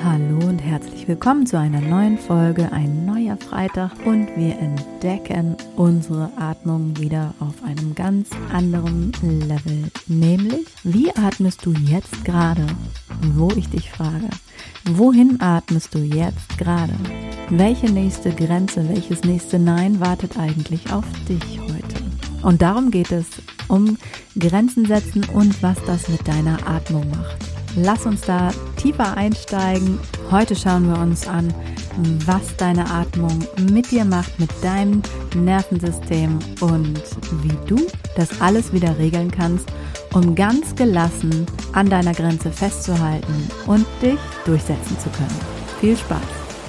Hallo und herzlich willkommen zu einer neuen Folge, ein neuer Freitag und wir entdecken unsere Atmung wieder auf einem ganz anderen Level. Nämlich, wie atmest du jetzt gerade? Wo ich dich frage, wohin atmest du jetzt gerade? Welche nächste Grenze, welches nächste Nein wartet eigentlich auf dich heute? Und darum geht es, um Grenzen setzen und was das mit deiner Atmung macht. Lass uns da tiefer einsteigen. Heute schauen wir uns an, was deine Atmung mit dir macht, mit deinem Nervensystem und wie du das alles wieder regeln kannst, um ganz gelassen an deiner Grenze festzuhalten und dich durchsetzen zu können. Viel Spaß!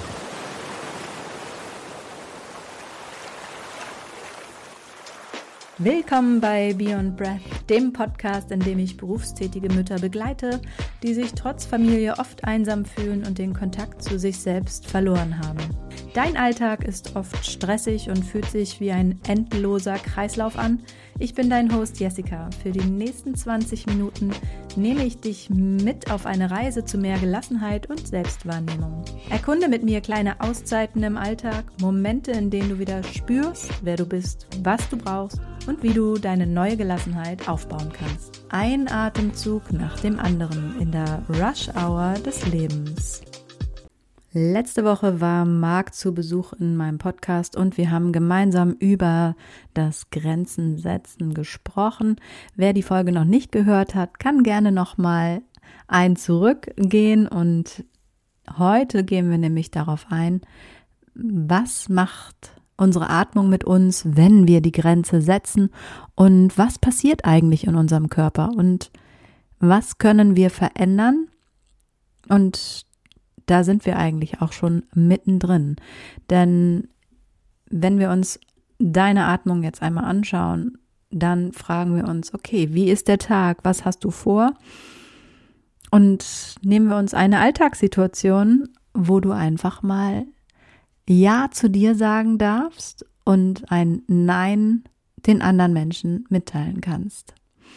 Willkommen bei Beyond Breath, dem Podcast, in dem ich berufstätige Mütter begleite, die sich trotz Familie oft einsam fühlen und den Kontakt zu sich selbst verloren haben. Dein Alltag ist oft stressig und fühlt sich wie ein endloser Kreislauf an. Ich bin dein Host Jessica. Für die nächsten 20 Minuten nehme ich dich mit auf eine Reise zu mehr Gelassenheit und Selbstwahrnehmung. Erkunde mit mir kleine Auszeiten im Alltag, Momente, in denen du wieder spürst, wer du bist, was du brauchst und wie du deine neue Gelassenheit aufbauen kannst. Ein Atemzug nach dem anderen in der Rush-Hour des Lebens. Letzte Woche war Marc zu Besuch in meinem Podcast und wir haben gemeinsam über das Grenzen setzen gesprochen. Wer die Folge noch nicht gehört hat, kann gerne nochmal zurückgehen und heute gehen wir nämlich darauf ein, was macht unsere Atmung mit uns, wenn wir die Grenze setzen und was passiert eigentlich in unserem Körper und was können wir verändern und da sind wir eigentlich auch schon mittendrin, denn wenn wir uns deine Atmung jetzt einmal anschauen, dann fragen wir uns, okay, wie ist der Tag, was hast du vor? Und nehmen wir uns eine Alltagssituation, wo du einfach mal Ja zu dir sagen darfst und ein Nein den anderen Menschen mitteilen kannst.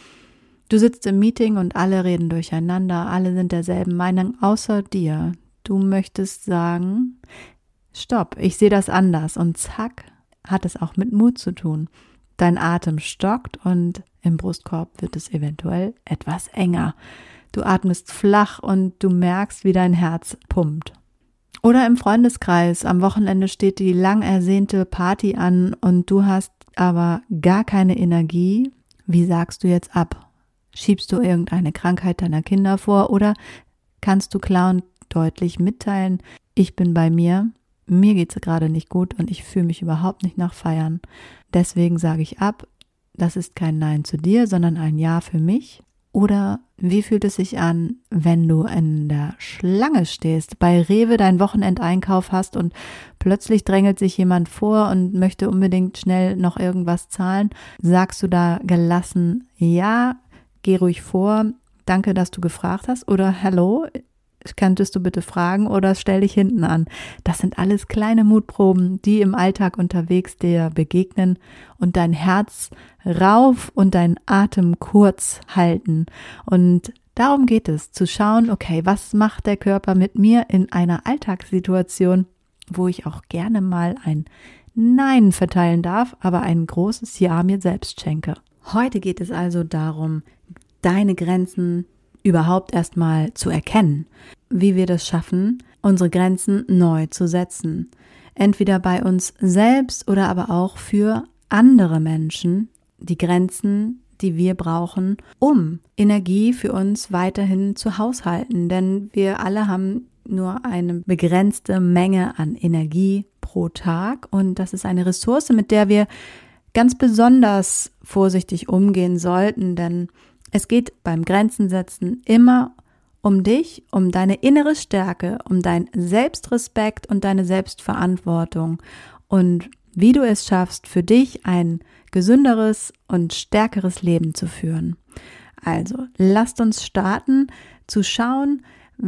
Du sitzt im Meeting und alle reden durcheinander, alle sind derselben Meinung, außer dir. Du möchtest sagen, stopp, ich sehe das anders und zack, hat es auch mit Mut zu tun. Dein Atem stockt und im Brustkorb wird es eventuell etwas enger. Du atmest flach und du merkst, wie dein Herz pumpt. Oder im Freundeskreis, am Wochenende steht die lang ersehnte Party an und du hast aber gar keine Energie. Wie sagst du jetzt ab? Schiebst du irgendeine Krankheit deiner Kinder vor oder kannst du klar und deutlich mitteilen, ich bin bei mir geht's gerade nicht gut und ich fühle mich überhaupt nicht nach Feiern. Deswegen sage ich ab, das ist kein Nein zu dir, sondern ein Ja für mich. Oder wie fühlt es sich an, wenn du in der Schlange stehst, bei Rewe deinen Wochenendeinkauf hast und plötzlich drängelt sich jemand vor und möchte unbedingt schnell noch irgendwas zahlen? Sagst du da gelassen, ja, geh ruhig vor, danke, dass du gefragt hast oder hallo, könntest du bitte fragen oder stell dich hinten an. Das sind alles kleine Mutproben, die im Alltag unterwegs dir begegnen und dein Herz rauf und deinen Atem kurz halten. Und darum geht es, zu schauen, okay, was macht der Körper mit mir in einer Alltagssituation, wo ich auch gerne mal ein Nein verteilen darf, aber ein großes Ja mir selbst schenke. Heute geht es also darum, deine Grenzen überhaupt erstmal zu erkennen, wie wir das schaffen, unsere Grenzen neu zu setzen. Entweder bei uns selbst oder aber auch für andere Menschen, die Grenzen, die wir brauchen, um Energie für uns weiterhin zu haushalten. Denn wir alle haben nur eine begrenzte Menge an Energie pro Tag und das ist eine Ressource, mit der wir ganz besonders vorsichtig umgehen sollten, denn es geht beim Grenzensetzen immer um dich, um deine innere Stärke, um deinen Selbstrespekt und deine Selbstverantwortung und wie du es schaffst, für dich ein gesünderes und stärkeres Leben zu führen. Also, lasst uns starten, zu schauen,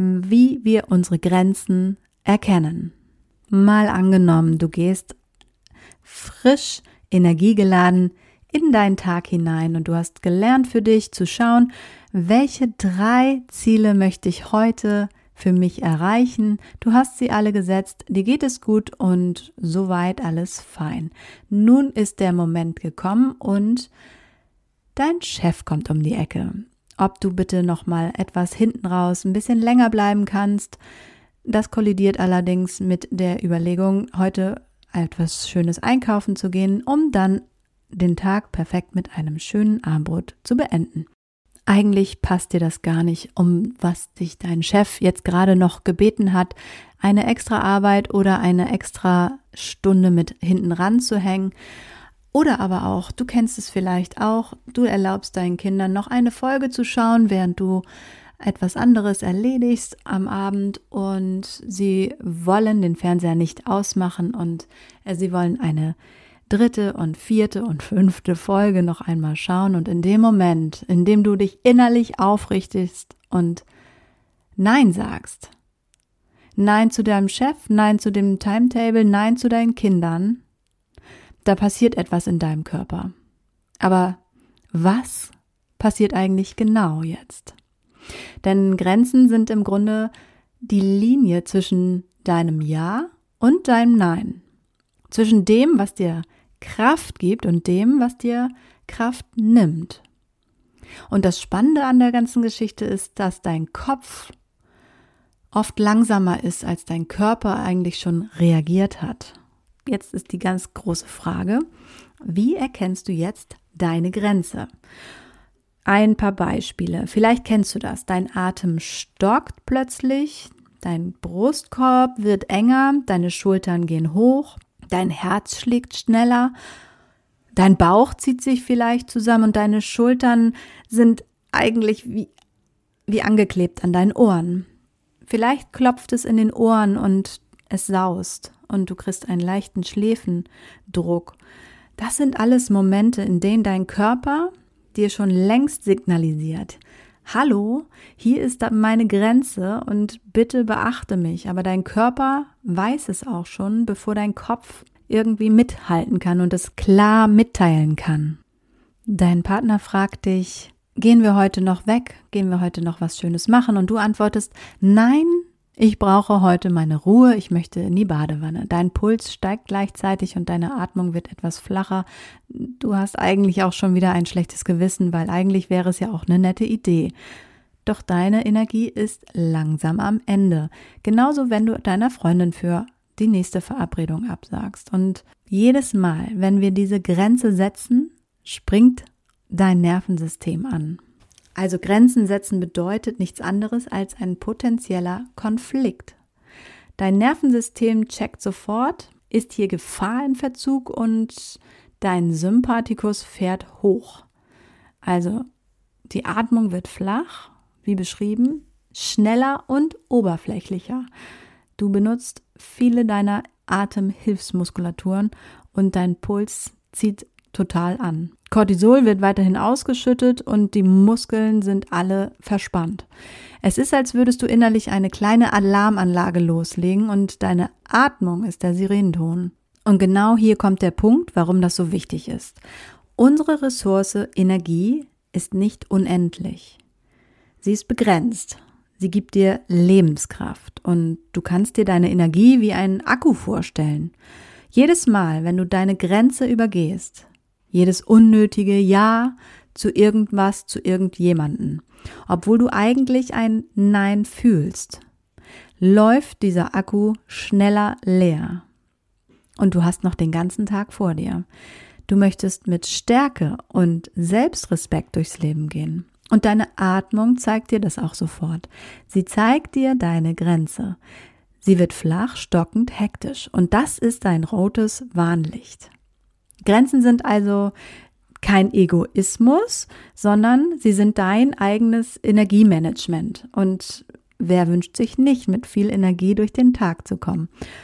wie wir unsere Grenzen erkennen. Mal angenommen, du gehst frisch, energiegeladen in deinen Tag hinein und du hast gelernt für dich zu schauen, welche 3 Ziele möchte ich heute für mich erreichen. Du hast sie alle gesetzt, dir geht es gut und soweit alles fein. Nun ist der Moment gekommen und dein Chef kommt um die Ecke. Ob du bitte nochmal etwas hinten raus ein bisschen länger bleiben kannst, das kollidiert allerdings mit der Überlegung, heute etwas Schönes einkaufen zu gehen, um dann den Tag perfekt mit einem schönen Abendbrot zu beenden. Eigentlich passt dir das gar nicht, um was dich dein Chef jetzt gerade noch gebeten hat, eine extra Arbeit oder eine extra Stunde mit hinten ran zu hängen. Oder aber auch, du kennst es vielleicht auch, du erlaubst deinen Kindern noch eine Folge zu schauen, während du etwas anderes erledigst am Abend und sie wollen den Fernseher nicht ausmachen und sie wollen eine 3. und 4. und 5. Folge noch einmal schauen und in dem Moment, in dem du dich innerlich aufrichtest und Nein sagst, Nein zu deinem Chef, Nein zu dem Timetable, Nein zu deinen Kindern, da passiert etwas in deinem Körper. Aber was passiert eigentlich genau jetzt? Denn Grenzen sind im Grunde die Linie zwischen deinem Ja und deinem Nein. Zwischen dem, was dir Kraft gibt und dem, was dir Kraft nimmt. Und das Spannende an der ganzen Geschichte ist, dass dein Kopf oft langsamer ist, als dein Körper eigentlich schon reagiert hat. Jetzt ist die ganz große Frage, wie erkennst du jetzt deine Grenze? Ein paar Beispiele. Vielleicht kennst du das. Dein Atem stockt plötzlich, dein Brustkorb wird enger, deine Schultern gehen hoch, dein Herz schlägt schneller, dein Bauch zieht sich vielleicht zusammen und deine Schultern sind eigentlich wie angeklebt an deinen Ohren. Vielleicht klopft es in den Ohren und es saust und du kriegst einen leichten Schläfendruck. Das sind alles Momente, in denen dein Körper dir schon längst signalisiert: Hallo, hier ist meine Grenze und bitte beachte mich. Aber dein Körper weiß es auch schon, bevor dein Kopf irgendwie mithalten kann und es klar mitteilen kann. Dein Partner fragt dich: Gehen wir heute noch weg? Gehen wir heute noch was Schönes machen? Und du antwortest: Nein, ich brauche heute meine Ruhe, ich möchte in die Badewanne. Dein Puls steigt gleichzeitig und deine Atmung wird etwas flacher. Du hast eigentlich auch schon wieder ein schlechtes Gewissen, weil eigentlich wäre es ja auch eine nette Idee. Doch deine Energie ist langsam am Ende. Genauso, wenn du deiner Freundin für die nächste Verabredung absagst. Und jedes Mal, wenn wir diese Grenze setzen, springt dein Nervensystem an. Also Grenzen setzen bedeutet nichts anderes als ein potenzieller Konflikt. Dein Nervensystem checkt sofort, ist hier Gefahr in Verzug und dein Sympathikus fährt hoch. Also die Atmung wird flach, wie beschrieben, schneller und oberflächlicher. Du benutzt viele deiner Atemhilfsmuskulaturen und dein Puls zieht total an. Cortisol wird weiterhin ausgeschüttet und die Muskeln sind alle verspannt. Es ist, als würdest du innerlich eine kleine Alarmanlage loslegen und deine Atmung ist der Sirenenton. Und genau hier kommt der Punkt, warum das so wichtig ist. Unsere Ressource Energie ist nicht unendlich. Sie ist begrenzt. Sie gibt dir Lebenskraft und du kannst dir deine Energie wie einen Akku vorstellen. Jedes Mal, wenn du deine Grenze übergehst, jedes unnötige Ja zu irgendwas, zu irgendjemanden, obwohl du eigentlich ein Nein fühlst, läuft dieser Akku schneller leer. Und du hast noch den ganzen Tag vor dir. Du möchtest mit Stärke und Selbstrespekt durchs Leben gehen. Und deine Atmung zeigt dir das auch sofort. Sie zeigt dir deine Grenze. Sie wird flach, stockend, hektisch. Und das ist dein rotes Warnlicht. Grenzen sind also kein Egoismus, sondern sie sind dein eigenes Energiemanagement. Und wer wünscht sich nicht, mit viel Energie durch den Tag zu kommen?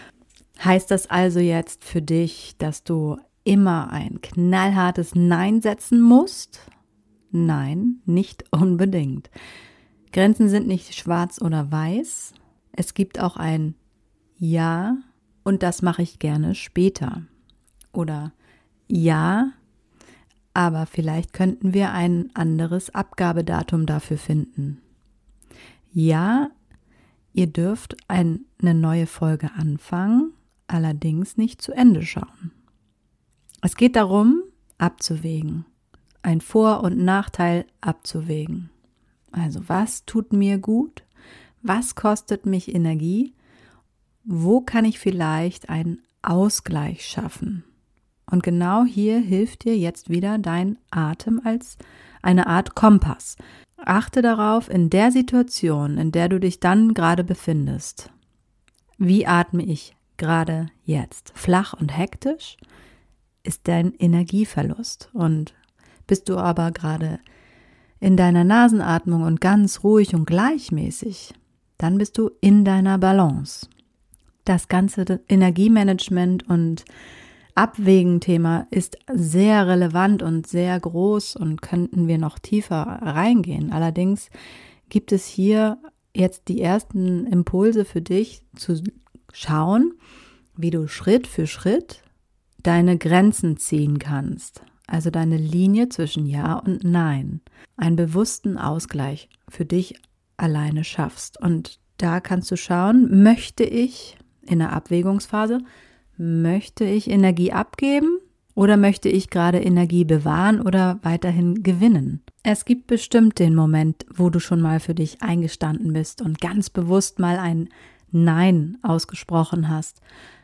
Heißt das also jetzt für dich, dass du immer ein knallhartes Nein setzen musst? Nein, nicht unbedingt. Grenzen sind nicht schwarz oder weiß. Es gibt auch ein Ja und das mache ich gerne später. Oder ja, aber vielleicht könnten wir ein anderes Abgabedatum dafür finden. Ja, Ihr dürft eine neue Folge anfangen, allerdings nicht zu Ende schauen. Es geht darum, abzuwägen, ein Vor- und Nachteil abzuwägen. Also was tut mir gut? Was kostet mich Energie? Wo kann ich vielleicht einen Ausgleich schaffen? Und genau hier hilft dir jetzt wieder dein Atem als eine Art Kompass. Achte darauf, in der Situation, in der du dich dann gerade befindest. Wie atme ich gerade jetzt? Flach und hektisch ist dein Energieverlust. Und bist du aber gerade in deiner Nasenatmung und ganz ruhig und gleichmäßig, dann bist du in deiner Balance. Das ganze Energiemanagement und Abwägen-Thema ist sehr relevant und sehr groß und könnten wir noch tiefer reingehen. Allerdings gibt es hier jetzt die ersten Impulse für dich zu schauen, wie du Schritt für Schritt deine Grenzen ziehen kannst. Also deine Linie zwischen Ja und Nein. Einen bewussten Ausgleich für dich alleine schaffst. Und da kannst du schauen, möchte ich in der Abwägungsphase, möchte ich Energie abgeben oder möchte ich gerade Energie bewahren oder weiterhin gewinnen? Es gibt bestimmt den Moment, wo du schon mal für dich eingestanden bist und ganz bewusst mal ein Nein ausgesprochen hast.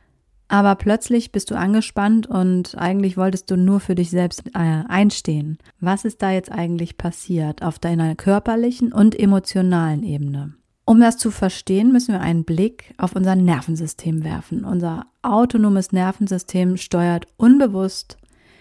Aber plötzlich bist du angespannt und eigentlich wolltest du nur für dich selbst einstehen. Was ist da jetzt eigentlich passiert auf deiner körperlichen und emotionalen Ebene? Um das zu verstehen, müssen wir einen Blick auf unser Nervensystem werfen. Unser autonomes Nervensystem steuert unbewusst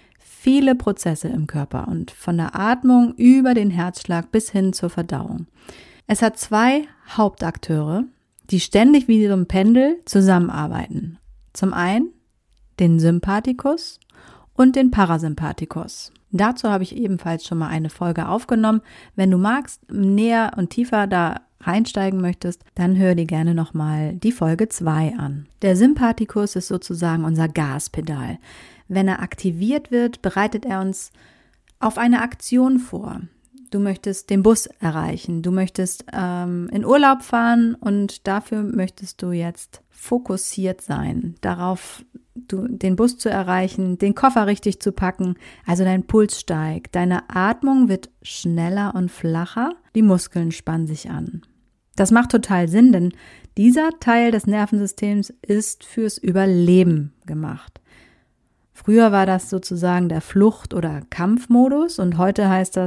viele Prozesse im Körper und von der Atmung über den Herzschlag bis hin zur Verdauung. Es hat 2 Hauptakteure, die ständig wie so ein Pendel zusammenarbeiten. Zum einen den Sympathikus und den Parasympathikus. Dazu habe ich ebenfalls schon mal eine Folge aufgenommen. Wenn du magst, näher und tiefer da reinsteigen möchtest, dann hör dir gerne nochmal die Folge 2 an. Der Sympathikus ist sozusagen unser Gaspedal. Wenn er aktiviert wird, bereitet er uns auf eine Aktion vor. Du möchtest den Bus erreichen, du möchtest in Urlaub fahren und dafür möchtest du jetzt fokussiert sein, darauf den Bus zu erreichen, den Koffer richtig zu packen, also dein Puls steigt, deine Atmung wird schneller und flacher, die Muskeln spannen sich an. Das macht total Sinn, denn dieser Teil des Nervensystems ist fürs Überleben gemacht. Früher war das sozusagen der Flucht- oder Kampfmodus und heute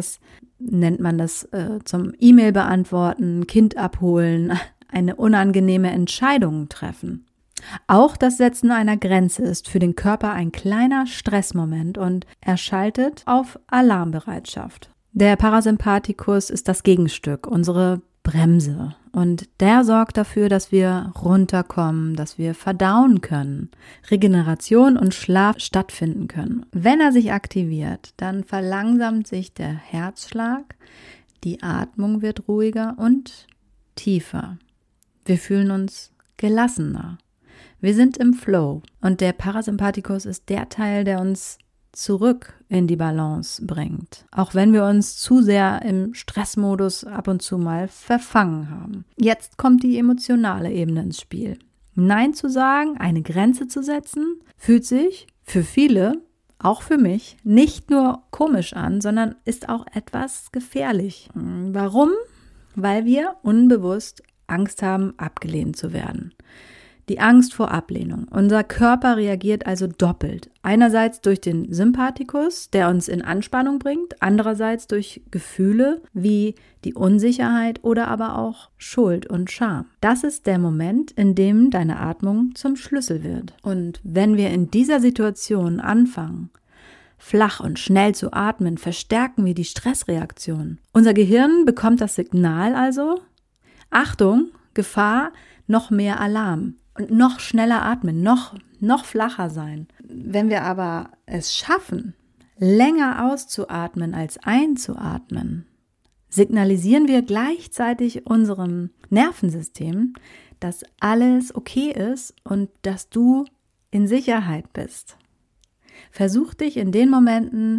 nennt man das zum E-Mail beantworten, Kind abholen, eine unangenehme Entscheidung treffen. Auch das Setzen einer Grenze ist für den Körper ein kleiner Stressmoment und er schaltet auf Alarmbereitschaft. Der Parasympathikus ist das Gegenstück, unsere Bremse. Und der sorgt dafür, dass wir runterkommen, dass wir verdauen können, Regeneration und Schlaf stattfinden können. Wenn er sich aktiviert, dann verlangsamt sich der Herzschlag, die Atmung wird ruhiger und tiefer. Wir fühlen uns gelassener. Wir sind im Flow und der Parasympathikus ist der Teil, der uns zurück in die Balance bringt, auch wenn wir uns zu sehr im Stressmodus ab und zu mal verfangen haben. Jetzt kommt die emotionale Ebene ins Spiel. Nein zu sagen, eine Grenze zu setzen, fühlt sich für viele, auch für mich, nicht nur komisch an, sondern ist auch etwas gefährlich. Warum? Weil wir unbewusst Angst haben, abgelehnt zu werden. Die Angst vor Ablehnung. Unser Körper reagiert also doppelt. Einerseits durch den Sympathikus, der uns in Anspannung bringt, andererseits durch Gefühle wie die Unsicherheit oder aber auch Schuld und Scham. Das ist der Moment, in dem deine Atmung zum Schlüssel wird. Und wenn wir in dieser Situation anfangen, flach und schnell zu atmen, verstärken wir die Stressreaktion. Unser Gehirn bekommt das Signal also, Achtung, Gefahr, noch mehr Alarm. Und noch schneller atmen, noch flacher sein. Wenn wir aber es schaffen, länger auszuatmen als einzuatmen, signalisieren wir gleichzeitig unserem Nervensystem, dass alles okay ist und dass du in Sicherheit bist. Versuch dich in den Momenten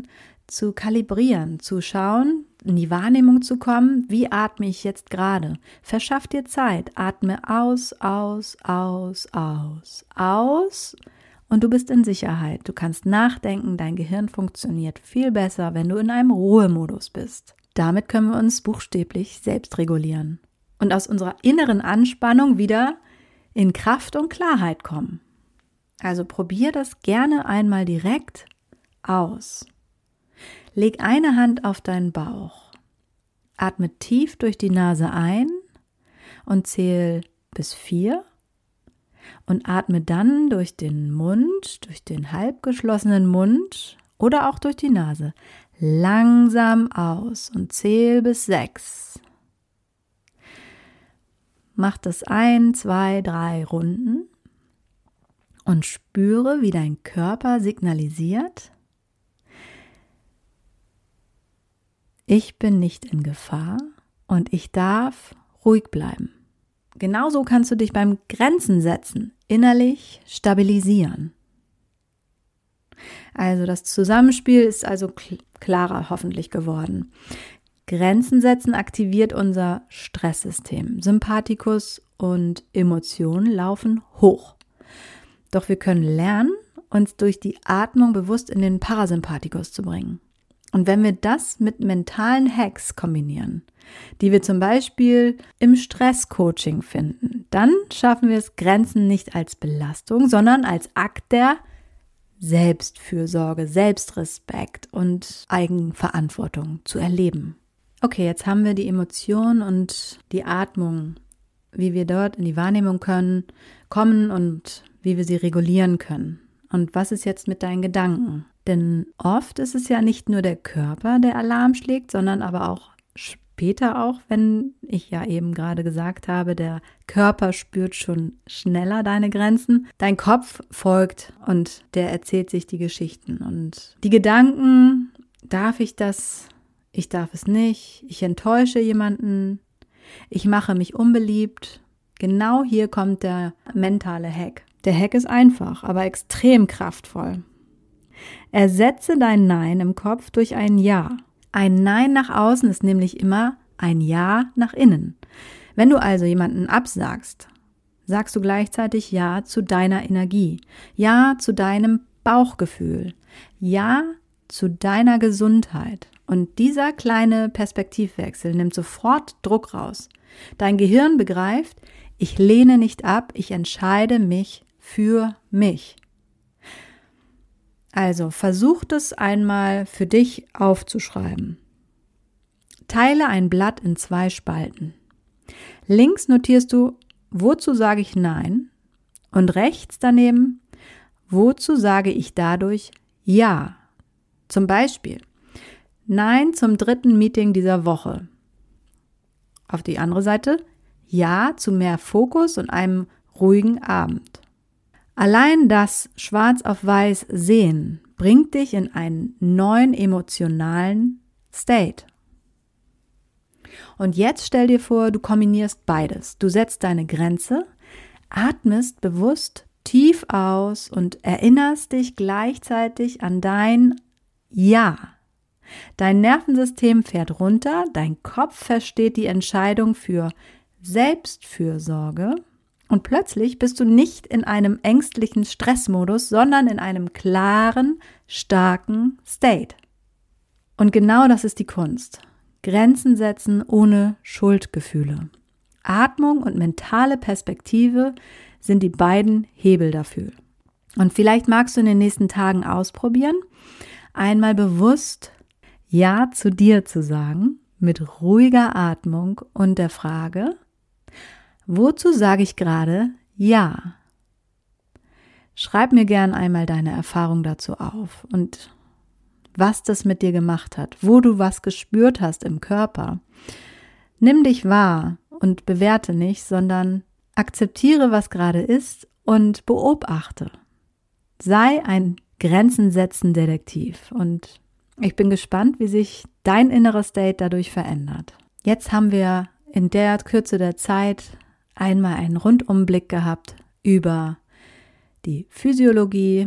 zu kalibrieren, zu schauen, in die Wahrnehmung zu kommen, wie atme ich jetzt gerade. Verschaff dir Zeit, atme aus, aus, aus, aus, aus und du bist in Sicherheit. Du kannst nachdenken, dein Gehirn funktioniert viel besser, wenn du in einem Ruhemodus bist. Damit können wir uns buchstäblich selbst regulieren und aus unserer inneren Anspannung wieder in Kraft und Klarheit kommen. Also probier das gerne einmal direkt aus. Leg eine Hand auf deinen Bauch. Atme tief durch die Nase ein und zähl bis 4 und atme dann durch den Mund, durch den halb geschlossenen Mund oder auch durch die Nase langsam aus und zähl bis 6. Mach das 1, 2, 3 Runden und spüre, wie dein Körper signalisiert: Ich bin nicht in Gefahr und ich darf ruhig bleiben. Genauso kannst du dich beim Grenzen setzen innerlich stabilisieren. Also das Zusammenspiel ist also klarer hoffentlich geworden. Grenzen setzen aktiviert unser Stresssystem. Sympathikus und Emotionen laufen hoch. Doch wir können lernen, uns durch die Atmung bewusst in den Parasympathikus zu bringen. Und wenn wir das mit mentalen Hacks kombinieren, die wir zum Beispiel im Stresscoaching finden, dann schaffen wir es, Grenzen nicht als Belastung, sondern als Akt der Selbstfürsorge, Selbstrespekt und Eigenverantwortung zu erleben. Okay, jetzt haben wir die Emotion und die Atmung, wie wir dort in die Wahrnehmung kommen und wie wir sie regulieren können. Und was ist jetzt mit deinen Gedanken? Denn oft ist es ja nicht nur der Körper, der Alarm schlägt, sondern aber auch später auch, wenn ich ja eben gerade gesagt habe, der Körper spürt schon schneller deine Grenzen. Dein Kopf folgt und der erzählt sich die Geschichten. Und die Gedanken, darf ich das? Ich darf es nicht. Ich enttäusche jemanden. Ich mache mich unbeliebt. Genau hier kommt der mentale Hack. Der Hack ist einfach, aber extrem kraftvoll. Ersetze dein Nein im Kopf durch ein Ja. Ein Nein nach außen ist nämlich immer ein Ja nach innen. Wenn du also jemanden absagst, sagst du gleichzeitig Ja zu deiner Energie, Ja zu deinem Bauchgefühl, Ja zu deiner Gesundheit. Und dieser kleine Perspektivwechsel nimmt sofort Druck raus. Dein Gehirn begreift, ich lehne nicht ab, ich entscheide mich für mich. Also versuch es einmal für dich aufzuschreiben. Teile ein Blatt in 2 Spalten. Links notierst du, wozu sage ich Nein? Und rechts daneben, wozu sage ich dadurch Ja? Zum Beispiel, Nein zum 3. Meeting dieser Woche. Auf die andere Seite, Ja zu mehr Fokus und einem ruhigen Abend. Allein das Schwarz auf Weiß sehen bringt dich in einen neuen emotionalen State. Und jetzt stell dir vor, du kombinierst beides. Du setzt deine Grenze, atmest bewusst tief aus und erinnerst dich gleichzeitig an dein Ja. Dein Nervensystem fährt runter, dein Kopf versteht die Entscheidung für Selbstfürsorge. Und plötzlich bist du nicht in einem ängstlichen Stressmodus, sondern in einem klaren, starken State. Und genau das ist die Kunst. Grenzen setzen ohne Schuldgefühle. Atmung und mentale Perspektive sind die beiden Hebel dafür. Und vielleicht magst du in den nächsten Tagen ausprobieren, einmal bewusst Ja zu dir zu sagen, mit ruhiger Atmung und der Frage: Wozu sage ich gerade Ja? Schreib mir gern einmal deine Erfahrung dazu auf und was das mit dir gemacht hat, wo du was gespürt hast im Körper. Nimm dich wahr und bewerte nicht, sondern akzeptiere, was gerade ist und beobachte. Sei ein Grenzensetzen-Detektiv und ich bin gespannt, wie sich dein innerer State dadurch verändert. Jetzt haben wir in der Kürze der Zeit einmal einen Rundumblick gehabt über die Physiologie,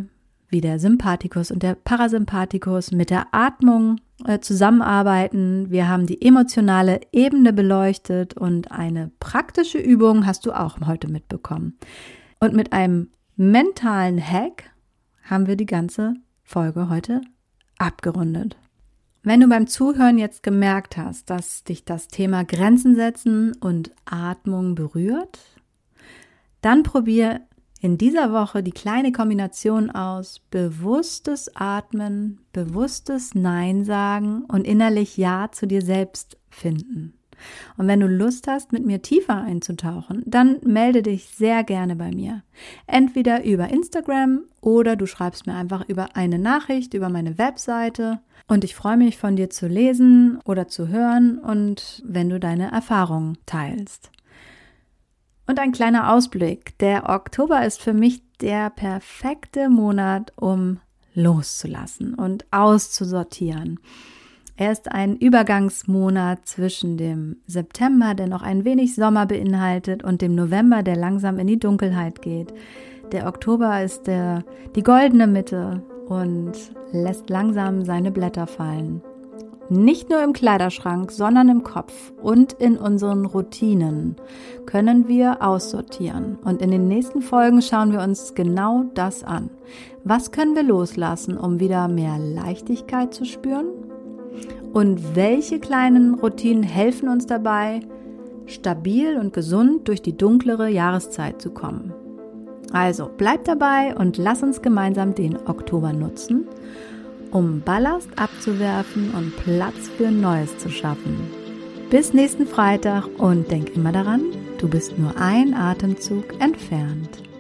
wie der Sympathikus und der Parasympathikus mit der Atmung zusammenarbeiten. Wir haben die emotionale Ebene beleuchtet und eine praktische Übung hast du auch heute mitbekommen. Und mit einem mentalen Hack haben wir die ganze Folge heute abgerundet. Wenn du beim Zuhören jetzt gemerkt hast, dass dich das Thema Grenzen setzen und Atmung berührt, dann probier in dieser Woche die kleine Kombination aus bewusstes Atmen, bewusstes Nein sagen und innerlich Ja zu dir selbst finden. Und wenn du Lust hast, mit mir tiefer einzutauchen, dann melde dich sehr gerne bei mir. Entweder über Instagram oder du schreibst mir einfach über eine Nachricht über meine Webseite. Und ich freue mich, von dir zu lesen oder zu hören und wenn du deine Erfahrungen teilst. Und ein kleiner Ausblick. Der Oktober ist für mich der perfekte Monat, um loszulassen und auszusortieren. Er ist ein Übergangsmonat zwischen dem September, der noch ein wenig Sommer beinhaltet, und dem November, der langsam in die Dunkelheit geht. Der Oktober ist die goldene Mitte und lässt langsam seine Blätter fallen. Nicht nur im Kleiderschrank, sondern im Kopf und in unseren Routinen können wir aussortieren. Und in den nächsten Folgen schauen wir uns genau das an. Was können wir loslassen, um wieder mehr Leichtigkeit zu spüren? Und welche kleinen Routinen helfen uns dabei, stabil und gesund durch die dunklere Jahreszeit zu kommen? Also bleib dabei und lass uns gemeinsam den Oktober nutzen, um Ballast abzuwerfen und Platz für Neues zu schaffen. Bis nächsten Freitag und denk immer daran, du bist nur ein Atemzug entfernt.